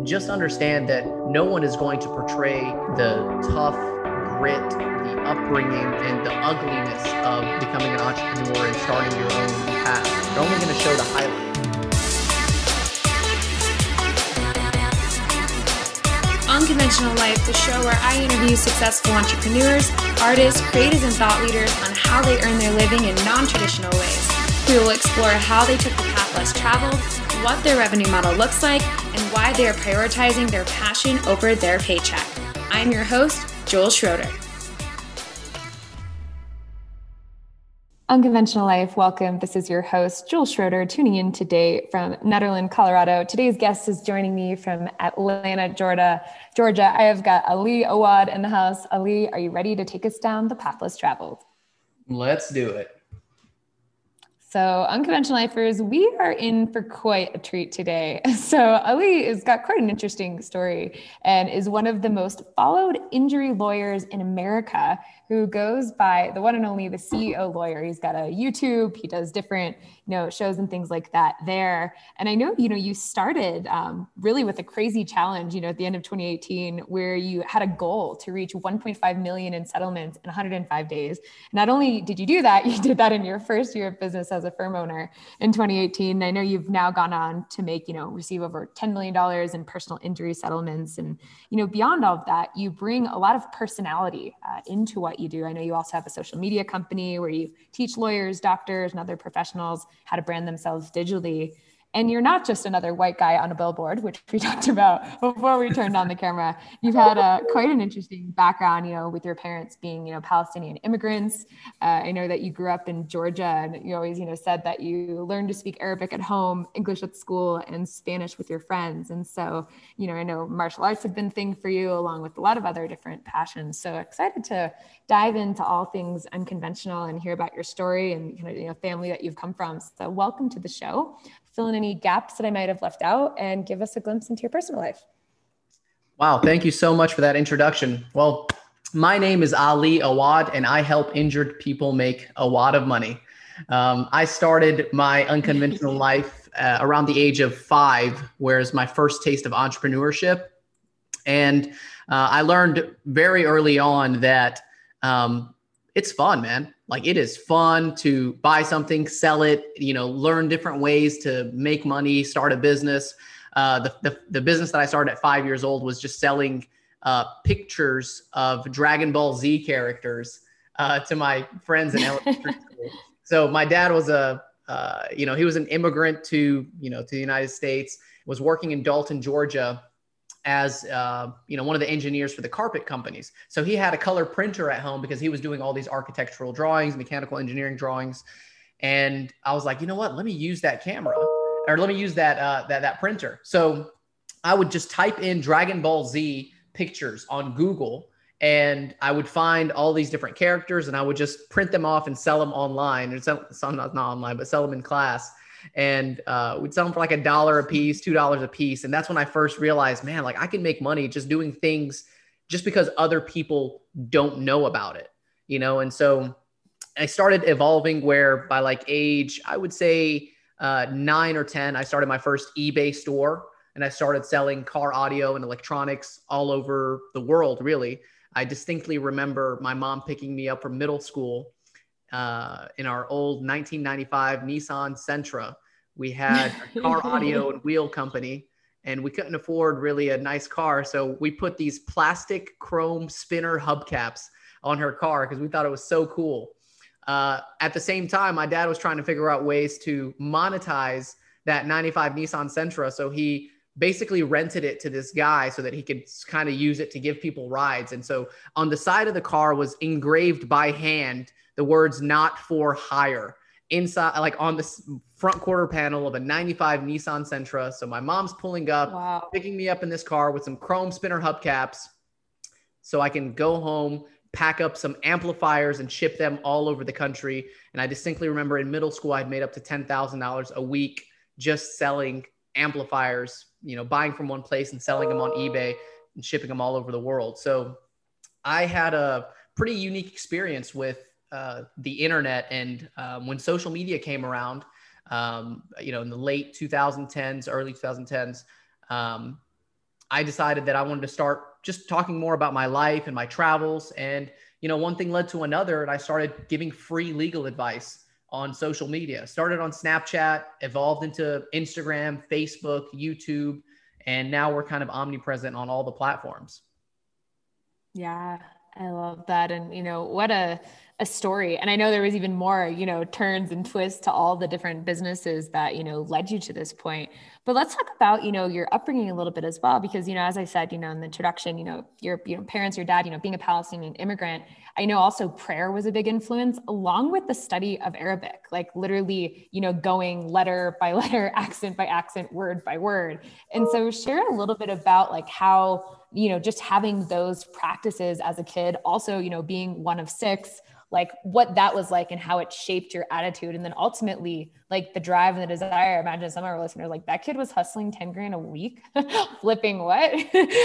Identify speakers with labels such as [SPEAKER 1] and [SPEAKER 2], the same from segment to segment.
[SPEAKER 1] just understand that no one is going to portray the tough grit, the upbringing, and the ugliness of becoming an entrepreneur and starting your own path. They're only going to show the highlights.
[SPEAKER 2] Unconventional Life, the show where I interview successful entrepreneurs, artists, creatives, and thought leaders on how they earn their living in non-traditional ways. We will explore how they took the path less traveled, what their revenue model looks like, and why they are prioritizing their passion over their paycheck. I'm your host, Joel Schroeder. Unconventional Life, welcome. This is your host, Joel Schroeder, tuning in today from Nederland, Colorado. Today's guest is joining me from Atlanta, Georgia. I have got Ali Awad in the house. Ali, are you ready to take us down the path less traveled?
[SPEAKER 1] Let's do it.
[SPEAKER 2] So Unconventional Lifers, we are in for quite a treat today. So Ali has got quite an interesting story and is one of the most followed injury lawyers in America, who goes by the one and only the CEO lawyer. He's got a YouTube, he does different, shows and things like that there. And I know, you started really with a crazy challenge, at the end of 2018, where you had a goal to reach 1.5 million in settlements in 105 days. Not only did you do that, you did that in your first year of business as a firm owner in 2018. I know you've now gone on to make, receive over $10 million in personal injury settlements. And, beyond all of that, you bring a lot of personality into what you do. I know you also have a social media company where you teach lawyers, doctors, and other professionals how to brand themselves digitally. And you're not just another white guy on a billboard, which we talked about before we turned on the camera. You've had quite an interesting background, with your parents being, Palestinian immigrants. I know that you grew up in Georgia, and you always, said that you learned to speak Arabic at home, English at school, and Spanish with your friends. And so, I know martial arts have been a thing for you, along with a lot of other different passions. So excited to dive into all things unconventional and hear about your story and family that you've come from. So welcome to the show. Fill in any gaps that I might have left out and give us a glimpse into your personal life.
[SPEAKER 1] Wow. Thank you so much for that introduction. Well, my name is Ali Awad, and I help injured people make a wad of money. I started my unconventional life around the age of 5, whereas my first taste of entrepreneurship. And I learned very early on that it's fun, man. Like, it is fun to buy something, sell it, learn different ways to make money, start a business. The business that I started at 5 years old was just selling pictures of Dragon Ball Z characters to my friends in elementary school. So my dad was he was an immigrant to the United States, was working in Dalton, Georgia, as one of the engineers for the carpet companies. So he had a color printer at home because he was doing all these architectural drawings, mechanical engineering drawings. And I was like, you know what, let me use that camera, or let me use that printer. So I would just type in Dragon Ball Z pictures on Google, and I would find all these different characters, and I would just print them off and sell them online, or not online, but sell them in class. And we'd sell them for like $1 a piece, $2 a piece. And that's when I first realized, man, like, I can make money just doing things just because other people don't know about it, And so I started evolving where by like age, I would say 9 or 10, I started my first eBay store, and I started selling car audio and electronics all over the world, really. I distinctly remember my mom picking me up from middle school in our old 1995 Nissan Sentra. We had a car audio and wheel company, and we couldn't afford really a nice car. So we put these plastic chrome spinner hubcaps on her car because we thought it was so cool. At the same time, my dad was trying to figure out ways to monetize that 95 Nissan Sentra. So he basically rented it to this guy so that he could kind of use it to give people rides. And so on the side of the car was engraved by hand the words "not for hire" inside, like on the front quarter panel of a 95 Nissan Sentra. So my mom's pulling up, picking me up in this car with some chrome spinner hubcaps so I can go home, pack up some amplifiers, and ship them all over the country. And I distinctly remember in middle school, I'd made up to $10,000 a week just selling amplifiers, buying from one place and selling them on eBay and shipping them all over the world. So I had a pretty unique experience with the internet. And when social media came around, in the late 2010s, early 2010s, I decided that I wanted to start just talking more about my life and my travels. And, one thing led to another, and I started giving free legal advice on social media. Started on Snapchat, evolved into Instagram, Facebook, YouTube, and now we're kind of omnipresent on all the platforms.
[SPEAKER 2] Yeah, I love that. And, what a story. And I know there was even more, turns and twists to all the different businesses that, led you to this point. But let's talk about, your upbringing a little bit as well, because, as I said, in the introduction, your parents, your dad, being a Palestinian immigrant, I know also prayer was a big influence along with the study of Arabic, like literally, going letter by letter, accent by accent, word by word. And so share a little bit about like how, just having those practices as a kid, also, being one of six, like what that was like and how it shaped your attitude. And then ultimately like the drive and the desire. Imagine some of our listeners, like that kid was hustling 10 grand a week, flipping what?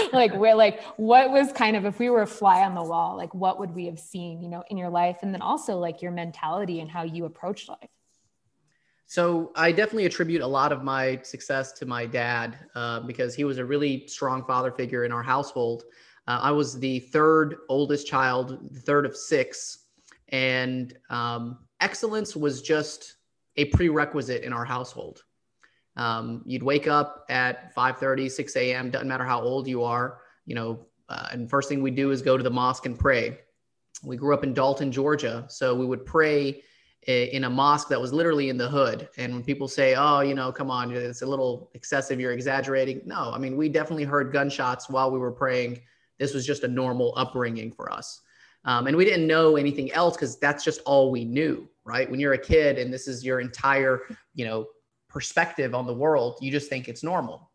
[SPEAKER 2] What was kind of, if we were a fly on the wall, like what would we have seen, in your life? And then also like your mentality and how you approached life.
[SPEAKER 1] So I definitely attribute a lot of my success to my dad because he was a really strong father figure in our household. I was the third oldest child, the third of six, and excellence was just a prerequisite in our household. You'd wake up at 5:30, 6 a.m., doesn't matter how old you are, and first thing we do is go to the mosque and pray. We grew up in Dalton, Georgia, so we would pray in a mosque that was literally in the hood. And when people say, oh, come on, it's a little excessive, you're exaggerating. No, I mean, we definitely heard gunshots while we were praying. This was just a normal upbringing for us. And we didn't know anything else because that's just all we knew, right? When you're a kid and this is your entire, perspective on the world, you just think it's normal.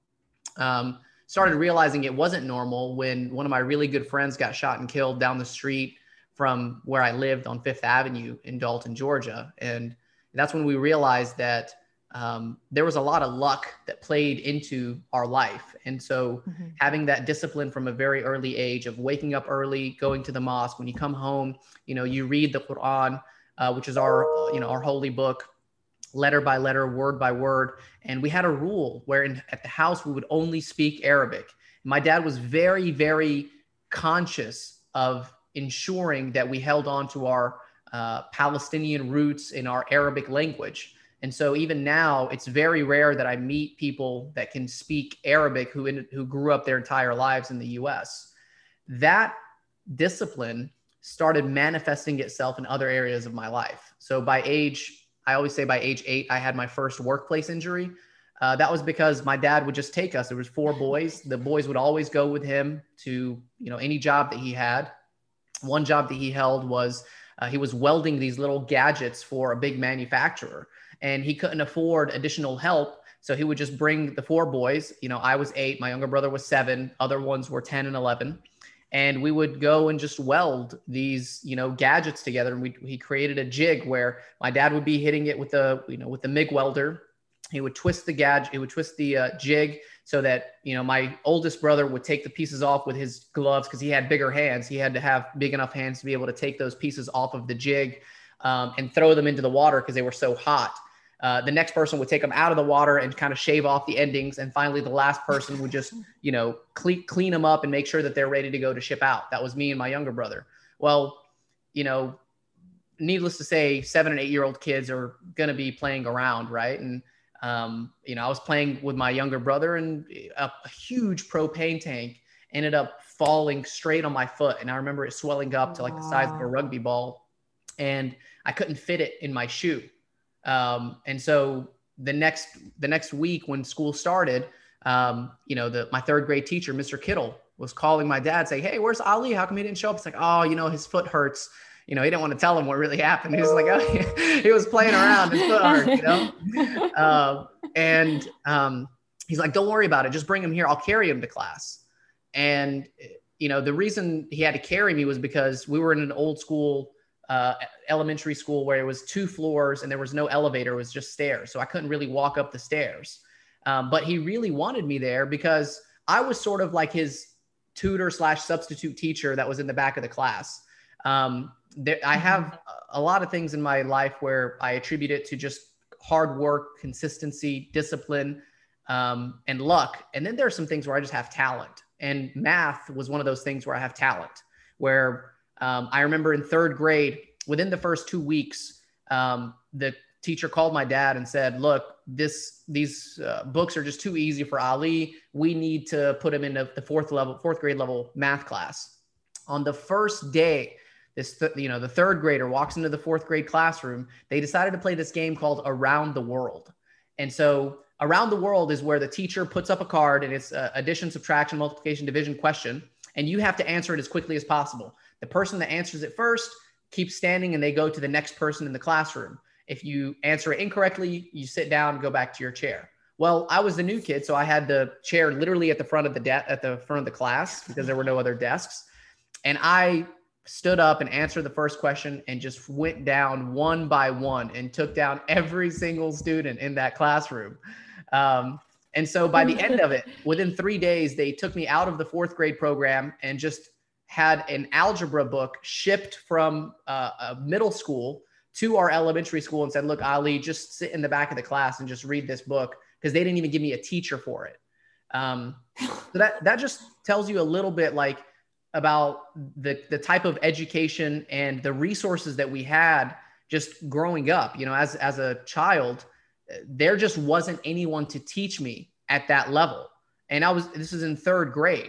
[SPEAKER 1] Started realizing it wasn't normal when one of my really good friends got shot and killed down the street from where I lived on Fifth Avenue in Dalton, Georgia. And that's when we realized that there was a lot of luck that played into our life. And so having that discipline from a very early age of waking up early, going to the mosque, when you come home, you read the Quran, which is our holy book, letter by letter, word by word. And we had a rule where at the house, we would only speak Arabic. My dad was very, very conscious of ensuring that we held on to our Palestinian roots in our Arabic language. And so even now, it's very rare that I meet people that can speak Arabic who grew up their entire lives in the US. That discipline started manifesting itself in other areas of my life. So I always say by age 8, I had my first workplace injury. That was because my dad would just take us. There was 4 boys. The boys would always go with him to, any job that he had. One job that he held was he was welding these little gadgets for a big manufacturer, and he couldn't afford additional help. So he would just bring the 4 boys. I was 8, my younger brother was 7, other ones were 10 and 11. And we would go and just weld these, gadgets together. And he created a jig where my dad would be hitting it with the MIG welder. He would twist the gadget, he would twist the jig so that, my oldest brother would take the pieces off with his gloves because he had bigger hands. He had to have big enough hands to be able to take those pieces off of the jig and throw them into the water because they were so hot. The next person would take them out of the water and kind of shave off the endings. And finally, the last person would just, clean them up and make sure that they're ready to go to ship out. That was me and my younger brother. Well, needless to say, 7 and 8-year-old kids are going to be playing around, right? And, I was playing with my younger brother and a huge propane tank ended up falling straight on my foot. And I remember it swelling up to like the size of a rugby ball. And I couldn't fit it in my shoe. And so the next week when school started, my 3rd grade teacher, Mr. Kittle, was calling my dad saying, "Hey, where's Ali? How come he didn't show up?" It's like, "Oh, his foot hurts." He didn't want to tell him what really happened. He was like, "Oh, he was playing around, his foot hurt," and he's like, "Don't worry about it. Just bring him here. I'll carry him to class." And, the reason he had to carry me was because we were in an old school elementary school where it was 2 floors and there was no elevator. It was just stairs. So I couldn't really walk up the stairs. But he really wanted me there because I was sort of like his tutor / substitute teacher that was in the back of the class. I have a lot of things in my life where I attribute it to just hard work, consistency, discipline. and luck. And then there are some things where I just have talent. And math was one of those things where I have talent, where I remember in third grade, within the first 2 weeks, the teacher called my dad and said, look, these books are just too easy for Ali. We need to put him in the fourth grade level math class. On the first day, the third grader walks into the fourth grade classroom. They decided to play this game called Around the World. And so Around the World is where the teacher puts up a card and it's addition, subtraction, multiplication, division question. And you have to answer it as quickly as possible. The person that answers it first keeps standing and they go to the next person in the classroom. If you answer it incorrectly, you sit down and go back to your chair. Well, I was the new kid, so I had the chair literally at the front of the class because there were no other desks. And I stood up and answered the first question and just went down one by one and took down every single student in that classroom. And so by the end of it, within 3 days, they took me out of the fourth grade program and just had an algebra book shipped from a middle school to our elementary school and said, look, Ali, just sit in the back of the class and just read this book, because they didn't even give me a teacher for it. So that just tells you a little bit about the type of education and the resources that we had just growing up. As a child, there just wasn't anyone to teach me at that level. And this is in third grade,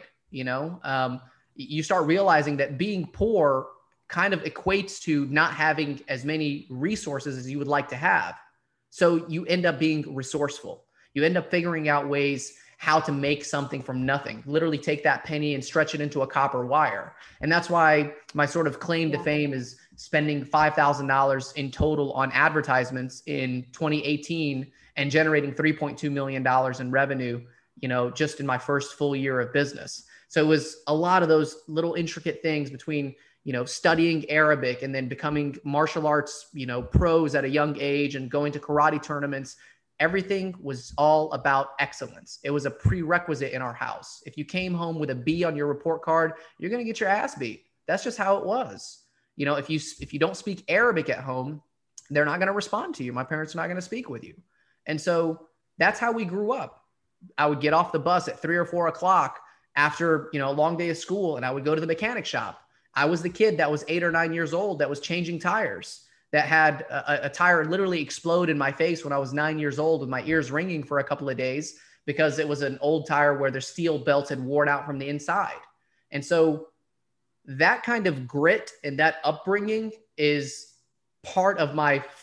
[SPEAKER 1] you start realizing that being poor kind of equates to not having as many resources as you would like to have. So you end up being resourceful. You end up figuring out ways how to make something from nothing, literally take that penny and stretch it into a copper wire. And that's why my sort of claim to fame is spending $5,000 in total on advertisements in 2018 and generating $3.2 million in revenue, just in my first full year of business. So it was a lot of those little intricate things between, studying Arabic and then becoming martial arts, pros at a young age and going to karate tournaments. Everything was all about excellence. It was a prerequisite in our house. If you came home with a B on your report card, you're going to get your ass beat. That's just how it was. If you don't speak Arabic at home, they're not going to respond to you. My parents are not going to speak with you. And so that's how we grew up. I would get off the bus at 3 or 4 o'clock after, a long day of school, and I would go to the mechanic shop. I was the kid that was 8 or 9 years old that was changing tires, that had a tire literally explode in my face when I was 9 years old with my ears ringing for a couple of days because it was an old tire where the steel belt had worn out from the inside. And so that kind of grit and that upbringing is part of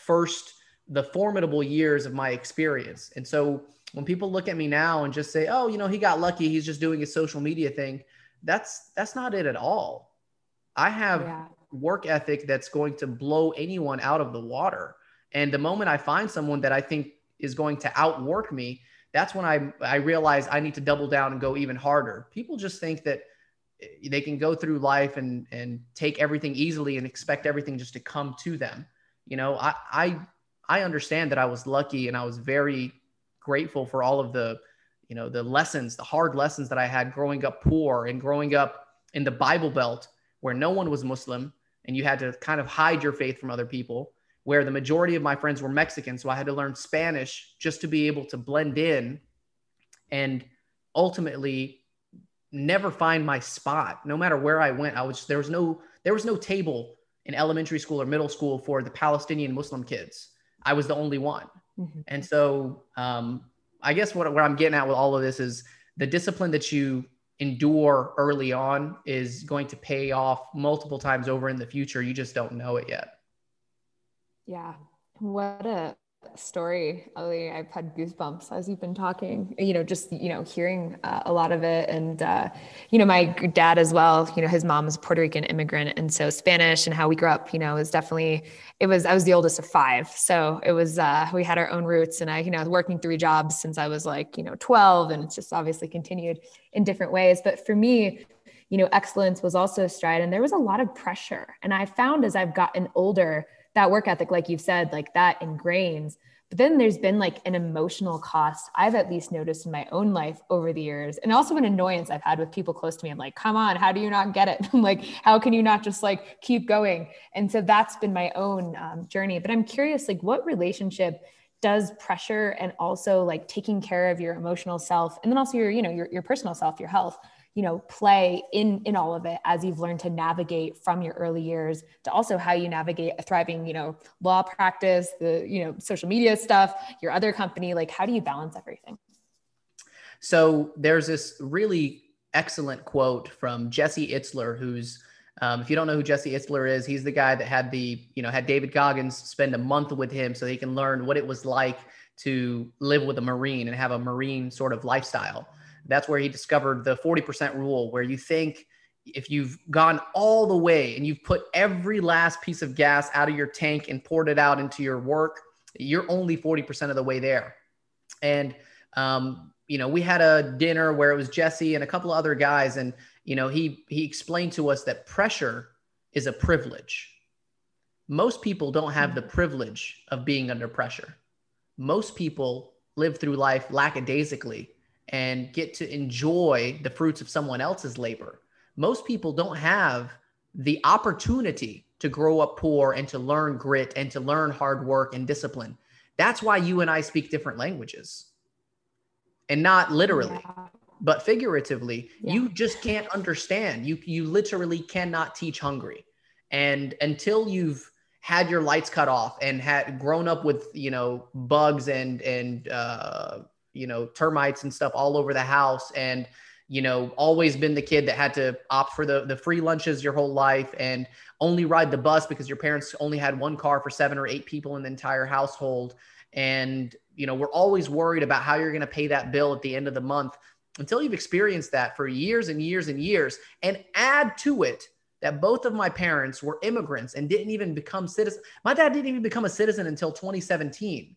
[SPEAKER 1] the formidable years of my experience. And so when people look at me now and just say, oh, he got lucky, he's just doing his social media thing, that's not it at all. I have work ethic that's going to blow anyone out of the water. And the moment I find someone that I think is going to outwork me, that's when I realize I need to double down and go even harder. People just think that they can go through life and take everything easily and expect everything just to come to them. I understand that I was lucky, and I was very grateful for all of the lessons, the hard lessons that I had growing up poor and growing up in the Bible Belt, where no one was Muslim and you had to kind of hide your faith from other people, where the majority of my friends were Mexican. So I had to learn Spanish just to be able to blend in and ultimately never find my spot. No matter where I went, there was no table in elementary school or middle school for the Palestinian Muslim kids. I was the only one. Mm-hmm. And so I guess what I'm getting at with all of this is the discipline that you endure early on is going to pay off multiple times over in the future. You just don't know it yet. Yeah.
[SPEAKER 2] What a story, Ali. I've had goosebumps as you've been talking, hearing a lot of it. And, my dad as well, his mom was a Puerto Rican immigrant. And so Spanish and how we grew up, was definitely, I was the oldest of 5. So it was, we had our own roots, and I was working 3 jobs since I was 12, and it's just obviously continued in different ways. But for me, excellence was also a stride, and there was a lot of pressure. And I found as I've gotten older, that work ethic, like you've said, that ingrains. But then there's been an emotional cost I've at least noticed in my own life over the years. And also an annoyance I've had with people close to me. I'm like, come on, how do you not get it? I'm like, how can you not just keep going? And so that's been my own journey. But I'm curious, what relationship does pressure and also like taking care of your emotional self, and then also your, your personal self, your health, play in all of it, as you've learned to navigate from your early years to also how you navigate a thriving, law practice, the, social media stuff, your other company? Like, how do you balance everything?
[SPEAKER 1] So there's this really excellent quote from Jesse Itzler, who's, if you don't know who Jesse Itzler is, he's the guy that had had David Goggins spend a month with him so he can learn what it was like to live with a Marine and have a Marine sort of lifestyle. That's where he discovered the 40% rule, where you think if you've gone all the way and you've put every last piece of gas out of your tank and poured it out into your work, you're only 40% of the way there. And, we had a dinner where it was Jesse and a couple of other guys. And, he explained to us that pressure is a privilege. Most people don't have the privilege of being under pressure. Most people live through life lackadaisically and get to enjoy the fruits of someone else's labor. Most people don't have the opportunity to grow up poor and to learn grit and to learn hard work and discipline. That's why you and I speak different languages, and not literally, but figuratively. You just can't understand. You literally cannot teach hungry. And until you've had your lights cut off and had grown up with, bugs and termites and stuff all over the house, and, always been the kid that had to opt for the free lunches your whole life and only ride the bus because your parents only had one car for 7 or 8 people in the entire household. And, we're always worried about how you're going to pay that bill at the end of the month. Until you've experienced that for years and years and years, and add to it that both of my parents were immigrants and didn't even become citizens. My dad didn't even become a citizen until 2017.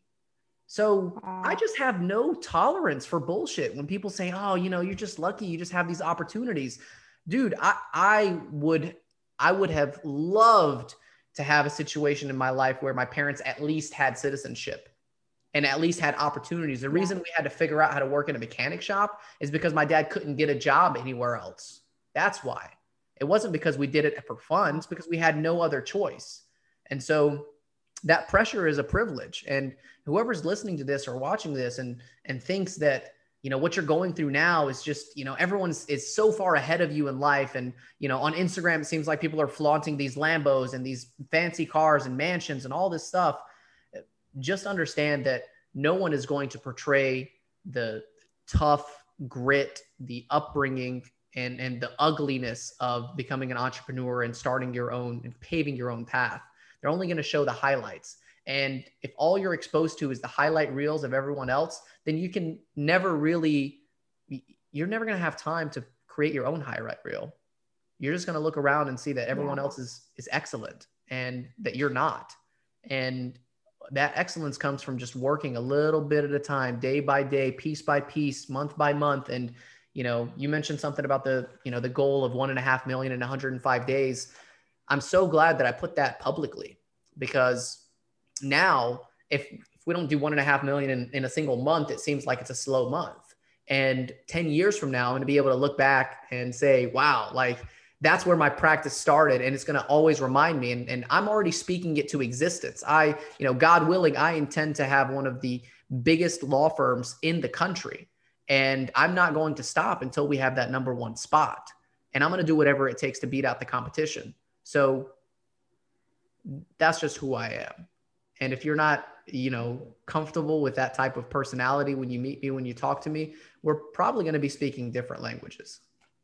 [SPEAKER 1] So I just have no tolerance for bullshit when people say, oh, you're just lucky, you just have these opportunities. Dude, I would have loved to have a situation in my life where my parents at least had citizenship and at least had opportunities. The reason we had to figure out how to work in a mechanic shop is because my dad couldn't get a job anywhere else. That's why. It wasn't because we did it for fun. It's because we had no other choice. And so that pressure is a privilege. And whoever's listening to this or watching this and thinks that, what you're going through now is just, everyone is so far ahead of you in life. And, on Instagram, it seems like people are flaunting these Lambos and these fancy cars and mansions and all this stuff. Just understand that no one is going to portray the tough grit, the upbringing, and the ugliness of becoming an entrepreneur and starting your own and paving your own path. They're only going to show the highlights. And if all you're exposed to is the highlight reels of everyone else, then you're never going to have time to create your own highlight reel. You're just going to look around and see that everyone else is excellent and that you're not. And that excellence comes from just working a little bit at a time, day by day, piece by piece, month by month. And, you mentioned something about the goal of 1.5 million in 105 days. I'm so glad that I put that publicly, because now if we don't do 1.5 million in a single month, it seems like it's a slow month. And 10 years from now, I'm going to be able to look back and say, wow, like that's where my practice started. And it's going to always remind me. And I'm already speaking it to existence. God willing, I intend to have one of the biggest law firms in the country. And I'm not going to stop until we have that number one spot. And I'm going to do whatever it takes to beat out the competition. So that's just who I am. And if you're not, comfortable with that type of personality when you meet me, when you talk to me, we're probably going to be speaking different languages.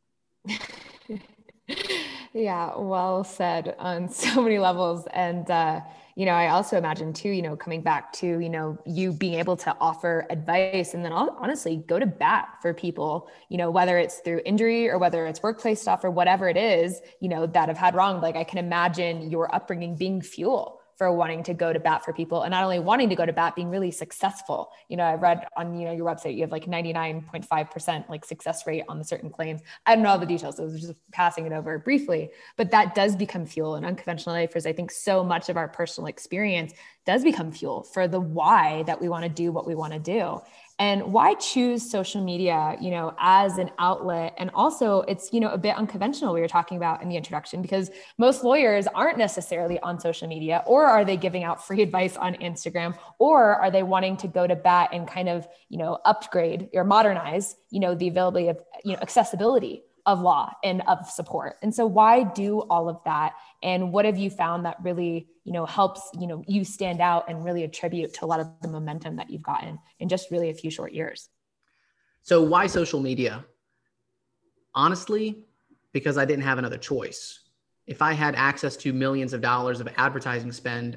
[SPEAKER 2] Yeah, well said on so many levels. And, I also imagine too, coming back to, you being able to offer advice and then honestly go to bat for people, whether it's through injury or whether it's workplace stuff or whatever it is, that have had wrong. Like I can imagine your upbringing being fuel for wanting to go to bat for people, and not only wanting to go to bat, being really successful. I read on, your website, you have like 99.5% like success rate on the certain claims. I don't know all the details. So I was just passing it over briefly, but that does become fuel. And Unconventional Lifers, I think so much of our personal experience does become fuel for the why that we want to do what we want to do. And why choose social media, as an outlet? And also it's, a bit unconventional, we were talking about in the introduction, because most lawyers aren't necessarily on social media, or are they giving out free advice on Instagram, or are they wanting to go to bat and kind of, upgrade or modernize, the availability of, accessibility of law and of support. And so why do all of that? And what have you found that really, helps, you stand out and really attribute to a lot of the momentum that you've gotten in just really a few short years?
[SPEAKER 1] So why social media? Honestly, because I didn't have another choice. If I had access to millions of dollars of advertising spend,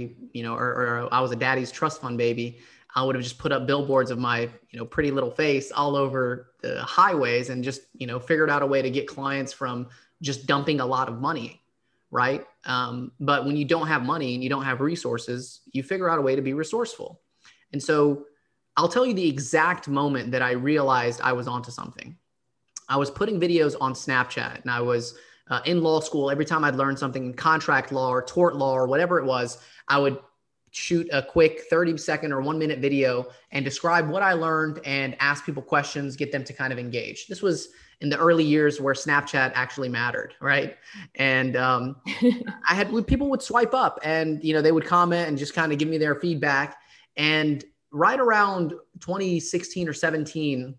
[SPEAKER 1] or I was a daddy's trust fund baby, I would have just put up billboards of my, pretty little face all over the highways and just, figured out a way to get clients from just dumping a lot of money. Right. But when you don't have money and you don't have resources, you figure out a way to be resourceful. And so I'll tell you the exact moment that I realized I was onto something. I was putting videos on Snapchat, and I was in law school. Every time I'd learn something in contract law or tort law or whatever it was, I would shoot a quick 30-second or 1-minute video and describe what I learned and ask people questions, get them to kind of engage. This was in the early years where Snapchat actually mattered, right? And people would swipe up, and they would comment and just kind of give me their feedback. And right around 2016 or 17,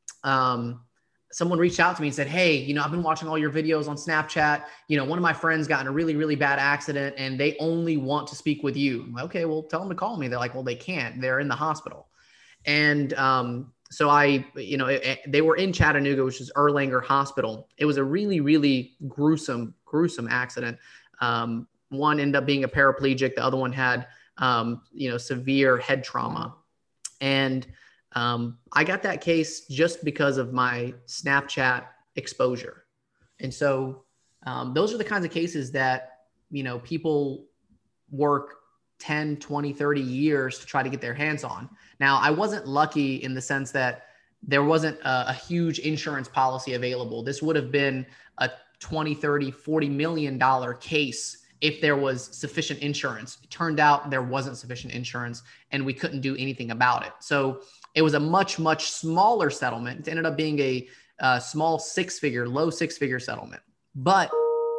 [SPEAKER 1] someone reached out to me and said, "Hey, I've been watching all your videos on Snapchat. One of my friends got in a really, really bad accident and they only want to speak with you." I'm like, "Okay, well, tell them to call me." They're like, "Well, they can't. They're in the hospital." And so they were in Chattanooga, which is Erlanger Hospital. It was a really, really gruesome accident. One ended up being a paraplegic. The other one had, severe head trauma. And I got that case just because of my Snapchat exposure. And so those are the kinds of cases that, people work 10, 20, 30 years to try to get their hands on. Now, I wasn't lucky in the sense that there wasn't a huge insurance policy available. This would have been a 20, 30, $40 million case if there was sufficient insurance. It turned out there wasn't sufficient insurance and we couldn't do anything about it. So it was a much, much smaller settlement. It ended up being a small low six-figure settlement. But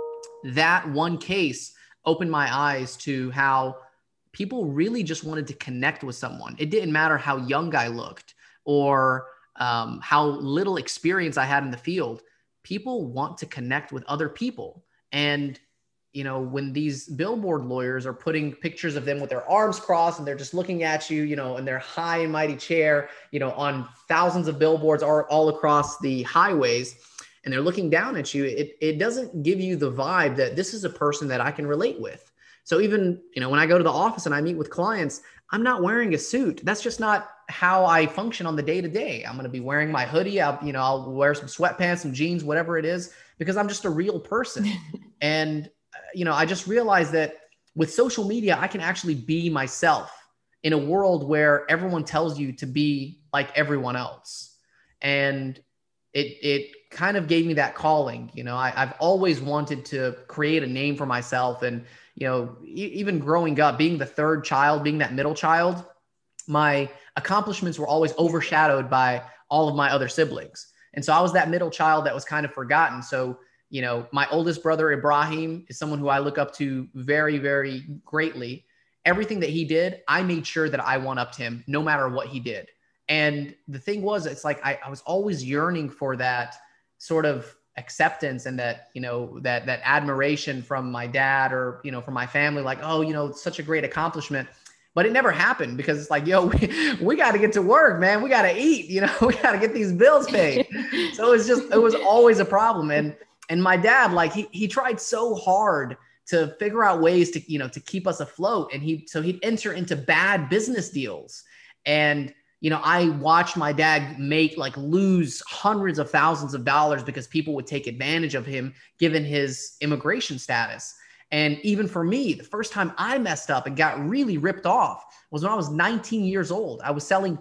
[SPEAKER 1] that one case opened my eyes to how people really just wanted to connect with someone. It didn't matter how young I looked or how little experience I had in the field. People want to connect with other people. And when these billboard lawyers are putting pictures of them with their arms crossed and they're just looking at you, in their high and mighty chair, on thousands of billboards all across the highways, and they're looking down at you, it doesn't give you the vibe that this is a person that I can relate with. So even, when I go to the office and I meet with clients, I'm not wearing a suit. That's just not how I function on the day to day. I'm going to be wearing my hoodie. I'll wear some sweatpants, some jeans, whatever it is, because I'm just a real person. And I just realized that with social media, I can actually be myself in a world where everyone tells you to be like everyone else. And it kind of gave me that calling. I've always wanted to create a name for myself. And, even growing up, being the third child, being that middle child, my accomplishments were always overshadowed by all of my other siblings. And so I was that middle child that was kind of forgotten. So my oldest brother, Ibrahim, is someone who I look up to very, very greatly. Everything that he did, I made sure that I one-upped him no matter what he did. And the thing was, it's like I was always yearning for that sort of acceptance and that, that admiration from my dad or, from my family, like, oh, such a great accomplishment. But it never happened because it's like, yo, we got to get to work, man. We got to eat, we got to get these bills paid. So it was always a problem. And my dad, like he tried so hard to figure out ways to, to keep us afloat. And he'd enter into bad business deals. And, I watched my dad lose hundreds of thousands of dollars because people would take advantage of him given his immigration status. And even for me, the first time I messed up and got really ripped off was when I was 19 years old. I was selling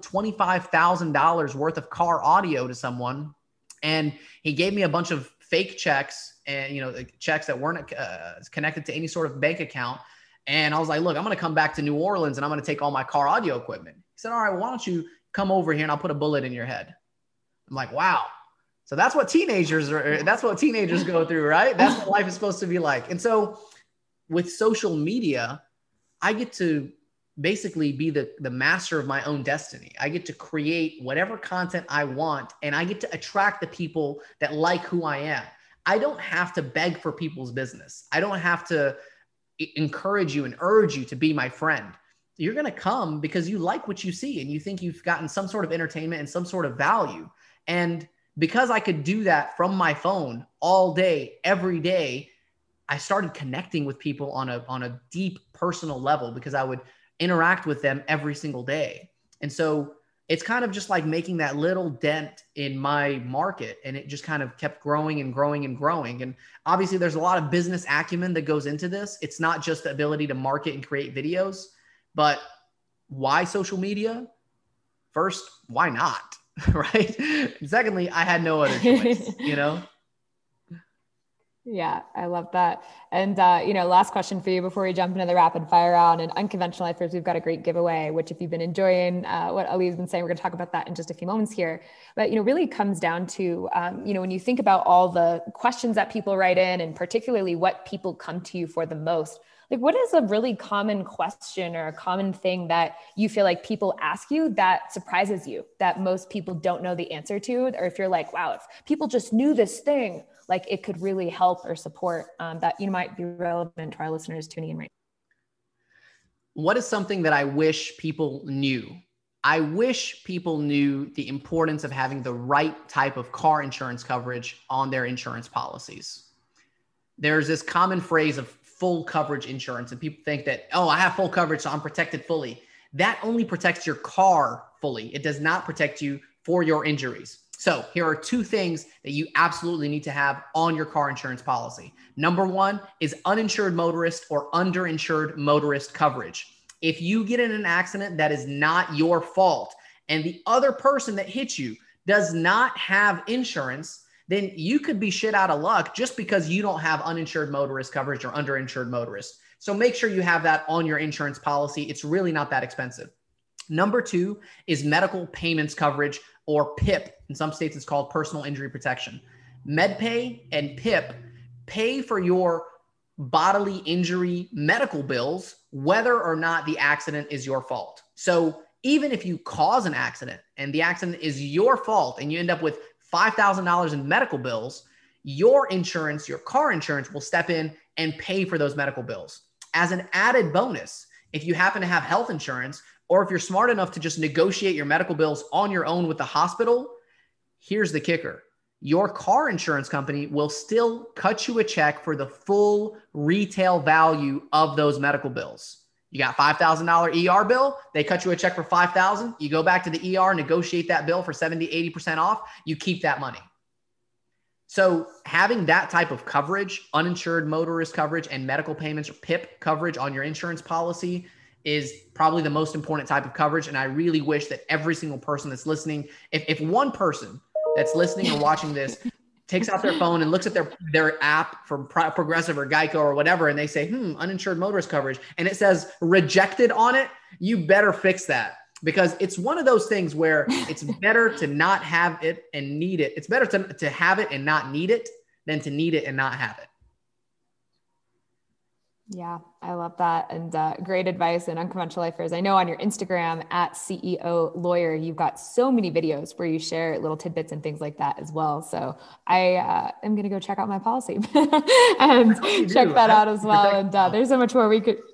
[SPEAKER 1] $25,000 worth of car audio to someone, and he gave me a bunch of fake checks and, checks that weren't connected to any sort of bank account. And I was like, look, I'm going to come back to New Orleans and I'm going to take all my car audio equipment. He said, all right, well, why don't you come over here and I'll put a bullet in your head. I'm like, wow. So that's what teenagers go through, right? That's what life is supposed to be like. And so with social media, I get to basically be the master of my own destiny. I get to create whatever content I want, and I get to attract the people that like who I am. I don't have to beg for people's business. I don't have to encourage you and urge you to be my friend. You're going to come because you like what you see and you think you've gotten some sort of entertainment and some sort of value. And because I could do that from my phone all day, every day, I started connecting with people on a deep personal level because I would interact with them every single day. And so it's kind of just like making that little dent in my market. And it just kind of kept growing and growing and growing. And obviously there's a lot of business acumen that goes into this. It's not just the ability to market and create videos, but why social media? First, why not? Right? And secondly, I had no other choice, you know?
[SPEAKER 2] Yeah, I love that. And, last question for you before we jump into the rapid fire round. And Unconventional Lifers, we've got a great giveaway, which if you've been enjoying what Ali's been saying, we're going to talk about that in just a few moments here. But, really comes down to, when you think about all the questions that people write in and particularly what people come to you for the most, like what is a really common question or a common thing that you feel like people ask you that surprises you, that most people don't know the answer to? Or if you're like, wow, if people just knew this thing, like it could really help or support that might be relevant to our listeners tuning in right
[SPEAKER 1] now. What is something that I wish people knew? I wish people knew the importance of having the right type of car insurance coverage on their insurance policies. There's this common phrase of full coverage insurance, and people think that, oh, I have full coverage, so I'm protected fully. That only protects your car fully. It does not protect you for your injuries. So here are two things that you absolutely need to have on your car insurance policy. Number one is uninsured motorist or underinsured motorist coverage. If you get in an accident that is not your fault and the other person that hit you does not have insurance, then you could be shit out of luck just because you don't have uninsured motorist coverage or underinsured motorist. So make sure you have that on your insurance policy. It's really not that expensive. Number two is medical payments coverage, or PIP. In some states, it's called personal injury protection. MedPay and PIP pay for your bodily injury medical bills, whether or not the accident is your fault. So even if you cause an accident and the accident is your fault and you end up with $5,000 in medical bills, your insurance, your car insurance will step in and pay for those medical bills. As an added bonus, if you happen to have health insurance, or if you're smart enough to just negotiate your medical bills on your own with the hospital, here's the kicker. Your car insurance company will still cut you a check for the full retail value of those medical bills. You got $5,000 ER bill, they cut you a check for $5,000. You go back to the ER, negotiate that bill for 70, 80% off, you keep that money. So having that type of coverage, uninsured motorist coverage and medical payments or PIP coverage on your insurance policy is probably the most important type of coverage. And I really wish that every single person that's listening, if one person that's listening or watching this takes out their phone and looks at their app from Progressive or Geico or whatever, and they say, uninsured motorist coverage, and it says rejected on it, you better fix that, because it's one of those things where it's better to not have it and need it. It's better to have it and not need it than to need it and not have it.
[SPEAKER 2] Yeah, I love that. And great advice. And Unconventional Lifers, I know on your Instagram at CEO Lawyer, you've got so many videos where you share little tidbits and things like that as well. So I am going to go check out my policy and check that out as well. And there's so much more we could.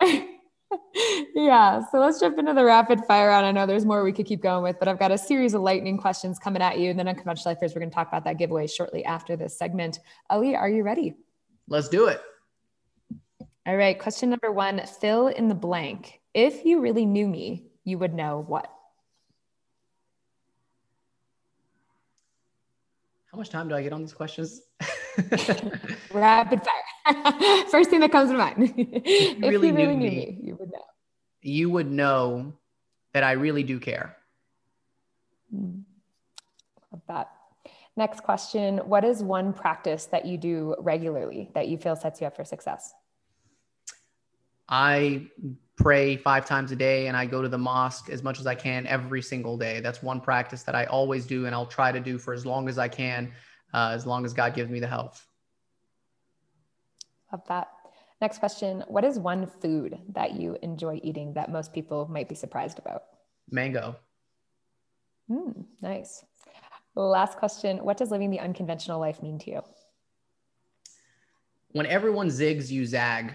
[SPEAKER 2] Yeah. So let's jump into the rapid fire round. I know there's more we could keep going with, but I've got a series of lightning questions coming at you. And then Unconventional Lifers, we're going to talk about that giveaway shortly after this segment. Ali, are you ready?
[SPEAKER 1] Let's do it.
[SPEAKER 2] All right. Question number one, fill in the blank. If you really knew me, you would know what?
[SPEAKER 1] How much time do I get on these questions?
[SPEAKER 2] Rapid fire. First thing that comes to mind.
[SPEAKER 1] If you really knew me, you would know. You would know that I really do care.
[SPEAKER 2] Love that. Next question. What is one practice that you do regularly that you feel sets you up for success?
[SPEAKER 1] I pray 5 times a day and I go to the mosque as much as I can every single day. That's one practice that I always do and I'll try to do for as long as I can, as long as God gives me the health.
[SPEAKER 2] Love that. Next question. What is one food that you enjoy eating that most people might be surprised about?
[SPEAKER 1] Mango.
[SPEAKER 2] Nice. Last question. What does living the unconventional life mean to you?
[SPEAKER 1] When everyone zigs, you zag.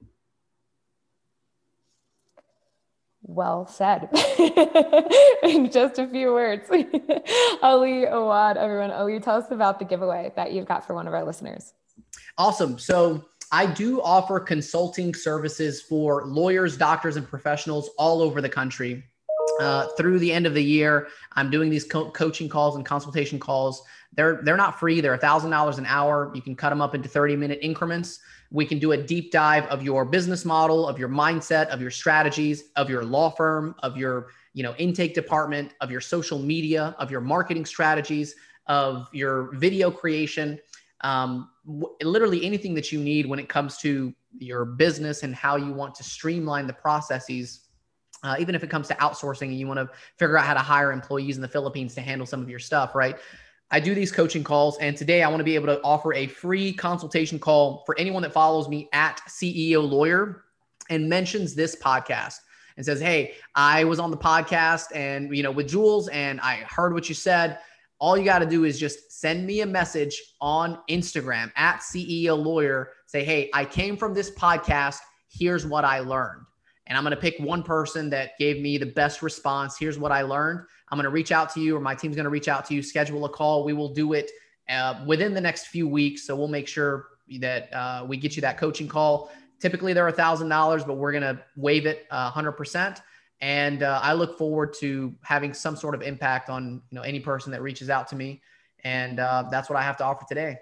[SPEAKER 2] Well said. In just a few words. Ali Awad, everyone. Ali, tell us about the giveaway that you've got for one of our listeners.
[SPEAKER 1] Awesome. So I do offer consulting services for lawyers, doctors, and professionals all over the country. Through the end of the year, I'm doing these coaching calls and consultation calls. They're not free. They're $1,000 an hour. You can cut them up into 30-minute increments. We can do a deep dive of your business model, of your mindset, of your strategies, of your law firm, of your intake department, of your social media, of your marketing strategies, of your video creation, literally anything that you need when it comes to your business and how you want to streamline the processes. Even if it comes to outsourcing and you want to figure out how to hire employees in the Philippines to handle some of your stuff, right? I do these coaching calls. And today I want to be able to offer a free consultation call for anyone that follows me at CEO Lawyer and mentions this podcast and says, hey, I was on the podcast and, with Jules, and I heard what you said. All you got to do is just send me a message on Instagram at CEO Lawyer. Say, hey, I came from this podcast. Here's what I learned. And I'm going to pick one person that gave me the best response. Here's what I learned. I'm going to reach out to you, or my team's going to reach out to you, schedule a call. We will do it within the next few weeks. So we'll make sure that we get you that coaching call. Typically they're $1,000, but we're going to waive it 100%. And I look forward to having some sort of impact on any person that reaches out to me. And that's what I have to offer today.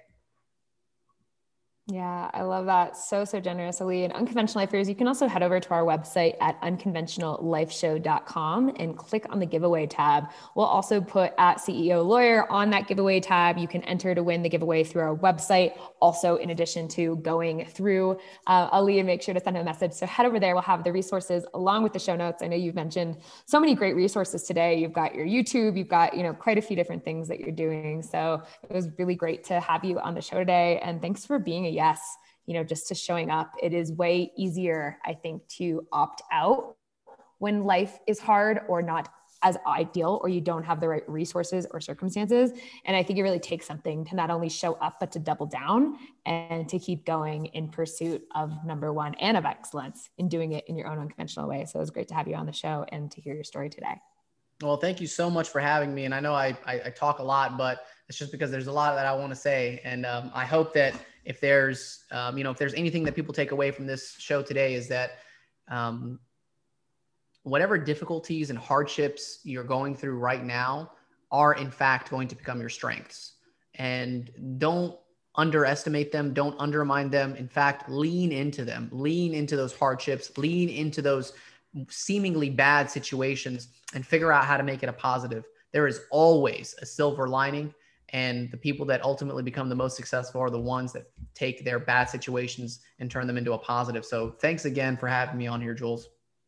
[SPEAKER 2] Yeah, I love that. So generous, Ali. And Unconventional Lifers, you can also head over to our website at unconventionallifeshow.com and click on the giveaway tab. We'll also put at CEO Lawyer on that giveaway tab. You can enter to win the giveaway through our website. Also, in addition to going through Ali, and make sure to send him a message. So head over there. We'll have the resources along with the show notes. I know you've mentioned so many great resources today. You've got your YouTube, you've got, quite a few different things that you're doing. So it was really great to have you on the show today. And thanks for being a yes, just to showing up. It is way easier, I think, to opt out when life is hard or not as ideal, or you don't have the right resources or circumstances. And I think it really takes something to not only show up, but to double down and to keep going in pursuit of number one and of excellence in doing it in your own unconventional way. So it was great to have you on the show and to hear your story today.
[SPEAKER 1] Well, thank you so much for having me. And I know I talk a lot, but it's just because there's a lot that I want to say. And I hope that if there's anything that people take away from this show today, is that whatever difficulties and hardships you're going through right now are in fact going to become your strengths. And don't underestimate them. Don't undermine them. In fact, lean into them. Lean into those hardships. Lean into those seemingly bad situations and figure out how to make it a positive. There is always a silver lining. And the people that ultimately become the most successful are the ones that take their bad situations and turn them into a positive. So thanks again for having me on here, Jules.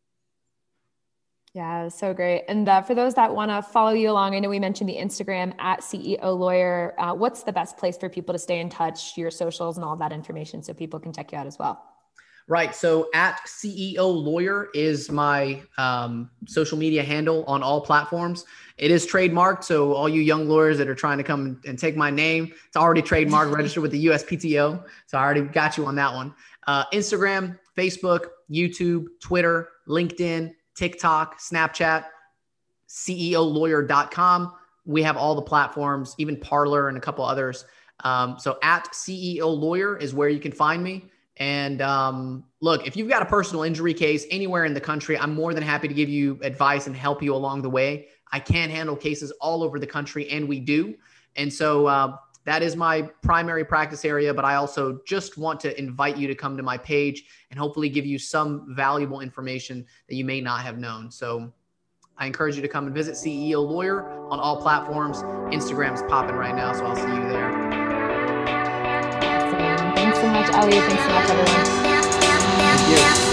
[SPEAKER 2] Yeah, so great. And for those that want to follow you along, I know we mentioned the Instagram at CEO Lawyer. What's the best place for people to stay in touch, your socials and all that information, so people can check you out as well?
[SPEAKER 1] Right. So at CEO Lawyer is my social media handle on all platforms. It is trademarked. So all you young lawyers that are trying to come and take my name, it's already trademarked, registered with the USPTO. So I already got you on that one. Instagram, Facebook, YouTube, Twitter, LinkedIn, TikTok, Snapchat, CEOlawyer.com. We have all the platforms, even Parler and a couple others. So at CEO Lawyer is where you can find me. And look, if you've got a personal injury case anywhere in the country, I'm more than happy to give you advice and help you along the way. I can handle cases all over the country, and we do. And so that is my primary practice area, but I also just want to invite you to come to my page and hopefully give you some valuable information that you may not have known. So I encourage you to come and visit CEO Lawyer on all platforms. Instagram's popping right now, so I'll see you there.
[SPEAKER 2] Awesome. Thanks so much, Ali. Thanks so much, everyone.
[SPEAKER 1] Thank you.